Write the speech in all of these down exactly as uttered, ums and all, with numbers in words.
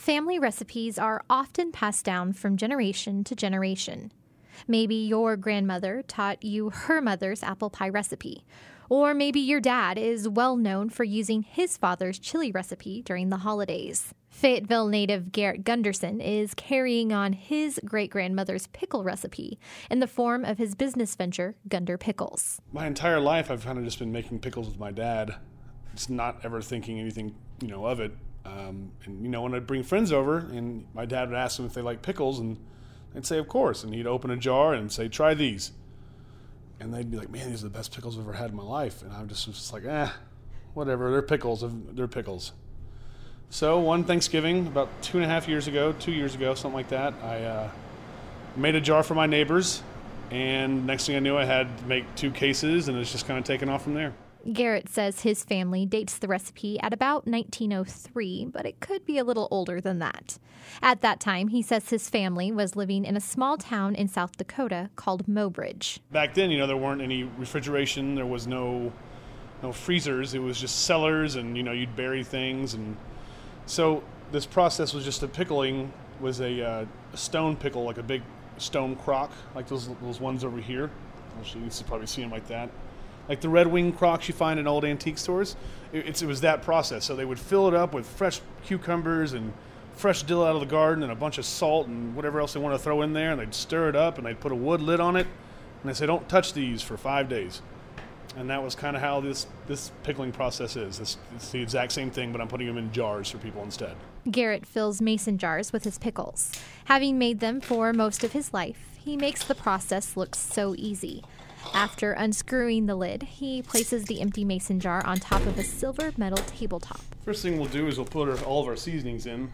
Family recipes are often passed down from generation to generation. Maybe your grandmother taught you her mother's apple pie recipe. Or maybe your dad is well known for using his father's chili recipe during the holidays. Fayetteville native Garrett Gunderson is carrying on his great-grandmother's pickle recipe in the form of his business venture, Gunder Pickles. My entire life I've kind of just been making pickles with my dad. Just not ever thinking anything, you know, of it. Um, and, you know, when I'd bring friends over and my dad would ask them if they like pickles, and I'd say, of course. And he'd open a jar and say, try these. And they'd be like, man, these are the best pickles I've ever had in my life. And I just was just like, eh, whatever. They're pickles. They're pickles. So one Thanksgiving, about two and a half years ago, two years ago, something like that, I uh, made a jar for my neighbors. And next thing I knew, I had to make two cases, and it's just kind of taken off from there. Garrett says his family dates the recipe at about nineteen oh three, but it could be a little older than that. At that time, he says his family was living in a small town in South Dakota called Mobridge. Back then, you know, there weren't any refrigeration. There was no no freezers. It was just cellars, and, you know, you'd bury things. And so this process was just a pickling, was a, uh, a stone pickle, like a big stone crock, like those those ones over here. Actually, you can probably see them like that. Like the Red Wing crocks you find in old antique stores. It, it's, it was that process. So they would fill it up with fresh cucumbers and fresh dill out of the garden and a bunch of salt and whatever else they want to throw in there, and they'd stir it up, and they'd put a wood lid on it, and they say, don't touch these for five days. And that was kind of how this, this pickling process is. It's, it's the exact same thing, but I'm putting them in jars for people instead. Garrett fills mason jars with his pickles. Having made them for most of his life, he makes the process look so easy. After unscrewing the lid, he places the empty mason jar on top of a silver metal tabletop. First thing we'll do is we'll put our, all of our seasonings in.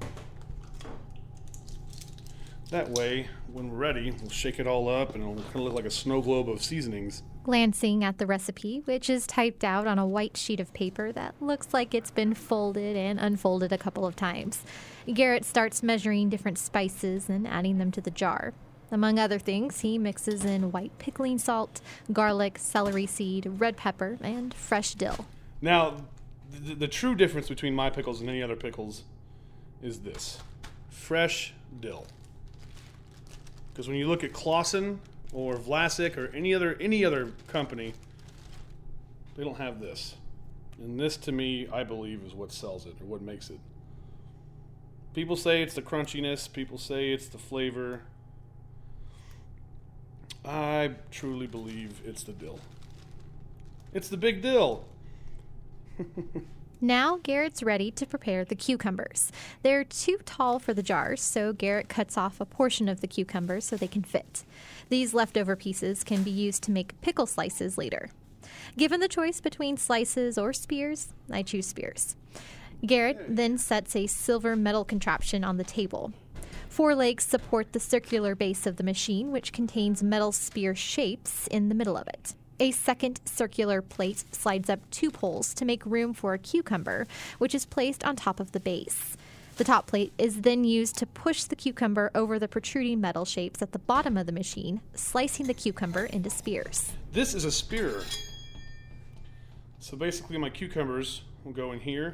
That way, when we're ready, we'll shake it all up, and it'll kind of look like a snow globe of seasonings. Glancing at the recipe, which is typed out on a white sheet of paper that looks like it's been folded and unfolded a couple of times, Garrett starts measuring different spices and adding them to the jar. Among other things, he mixes in white pickling salt, garlic, celery seed, red pepper, and fresh dill. Now, the, the true difference between my pickles and any other pickles is this: fresh dill. Because when you look at Clausen or Vlasic or any other any other company, they don't have this. And this, to me, I believe, is what sells it or what makes it. People say it's the crunchiness. People say it's the flavor. I truly believe it's the dill. It's the big dill. Now Garrett's ready to prepare the cucumbers. They're too tall for the jars, so Garrett cuts off a portion of the cucumbers so they can fit. These leftover pieces can be used to make pickle slices later. Given the choice between slices or spears, I choose spears. Garrett then sets a silver metal contraption on the table. Four legs support the circular base of the machine, which contains metal spear shapes in the middle of it. A second circular plate slides up two poles to make room for a cucumber, which is placed on top of the base. The top plate is then used to push the cucumber over the protruding metal shapes at the bottom of the machine, slicing the cucumber into spears. This is a spear. So basically my cucumbers will go in here.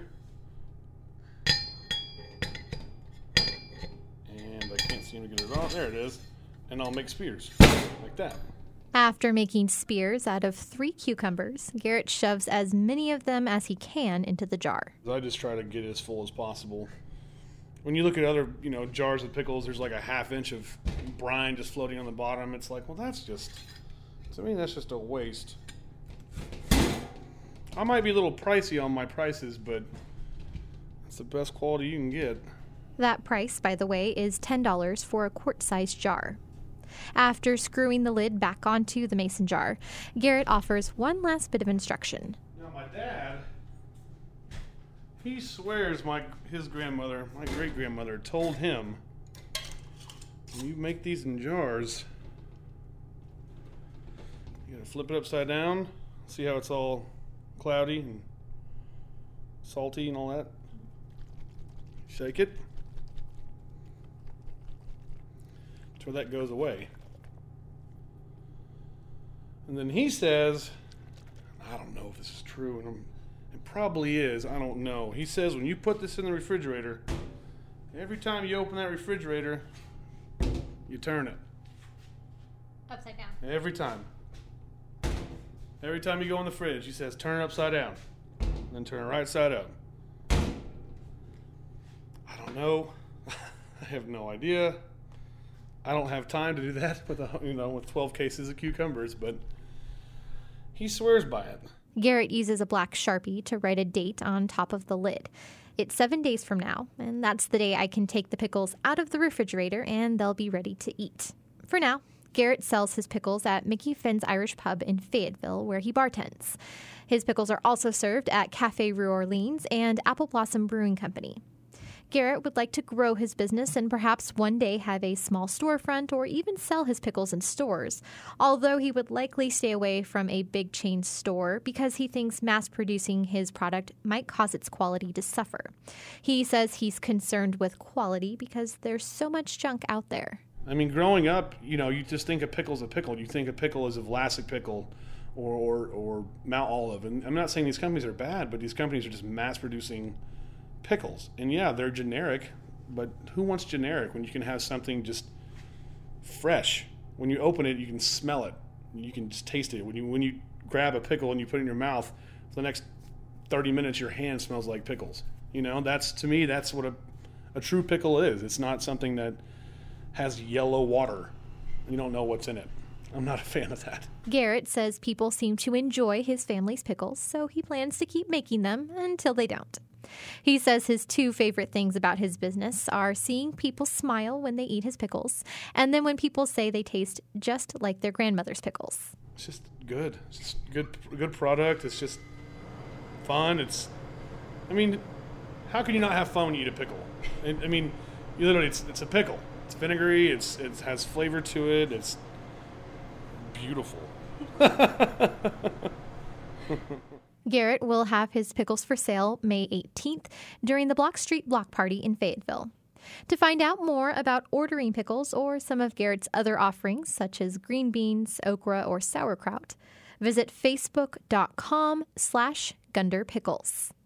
And I can't seem to get it on. There it is. And I'll make spears like that. After making spears out of three cucumbers, Garrett shoves as many of them as he can into the jar. I just try to get it as full as possible. When you look at other, you know, jars of pickles, there's like a half inch of brine just floating on the bottom. It's like, well, that's just, to me, that's just a waste. I might be a little pricey on my prices, but it's the best quality you can get. That price, by the way, is ten dollars for a quart-sized jar. After screwing the lid back onto the mason jar, Garrett offers one last bit of instruction. Now, my dad, he swears my his grandmother, my great-grandmother, told him, when you make these in jars, you gotta flip it upside down, see how it's all cloudy and salty and all that. Shake it till that goes away. And then he says, I don't know if this is true, and I'm, it probably is, I don't know. He says when you put this in the refrigerator Every time you open that refrigerator, you turn it. Upside down. Every time. Every time you go in the fridge, he says, turn it upside down. Then turn it right side up. I don't know. I have no idea. I don't have time to do that with a, you know with twelve cases of cucumbers, but he swears by it. Garrett uses a black Sharpie to write a date on top of the lid. It's seven days from now, and that's the day I can take the pickles out of the refrigerator and they'll be ready to eat. For now, Garrett sells his pickles at Mickey Finn's Irish Pub in Fayetteville, where he bartends. His pickles are also served at Cafe Rue Orleans and Apple Blossom Brewing Company. Garrett would like to grow his business and perhaps one day have a small storefront or even sell his pickles in stores, although he would likely stay away from a big chain store because he thinks mass-producing his product might cause its quality to suffer. He says he's concerned with quality because there's so much junk out there. I mean, growing up, you know, you just think a pickle's a pickle. You think a pickle is a Vlasic pickle or, or, or Mount Olive. And I'm not saying these companies are bad, but these companies are just mass-producing pickles. And yeah, they're generic, but who wants generic when you can have something just fresh? When you open it, you can smell it. You can just taste it. When you when you grab a pickle and you put it in your mouth, for the next thirty minutes, your hand smells like pickles. You know, that's, to me, that's what a, a true pickle is. It's not something that has yellow water. You don't know what's in it. I'm not a fan of that. Garrett says people seem to enjoy his family's pickles, so he plans to keep making them until they don't. He says his two favorite things about his business are seeing people smile when they eat his pickles, and then when people say they taste just like their grandmother's pickles. It's just good. It's just good, good product. It's just fun. It's, I mean, how can you not have fun when you eat a pickle? I, I mean, you literally, it's, it's a pickle. It's vinegary. It's it has flavor to it. It's beautiful. Garrett will have his pickles for sale May eighteenth during the Block Street Block Party in Fayetteville. To find out more about ordering pickles or some of Garrett's other offerings, such as green beans, okra, or sauerkraut, visit facebook.com slash Gunder Pickles.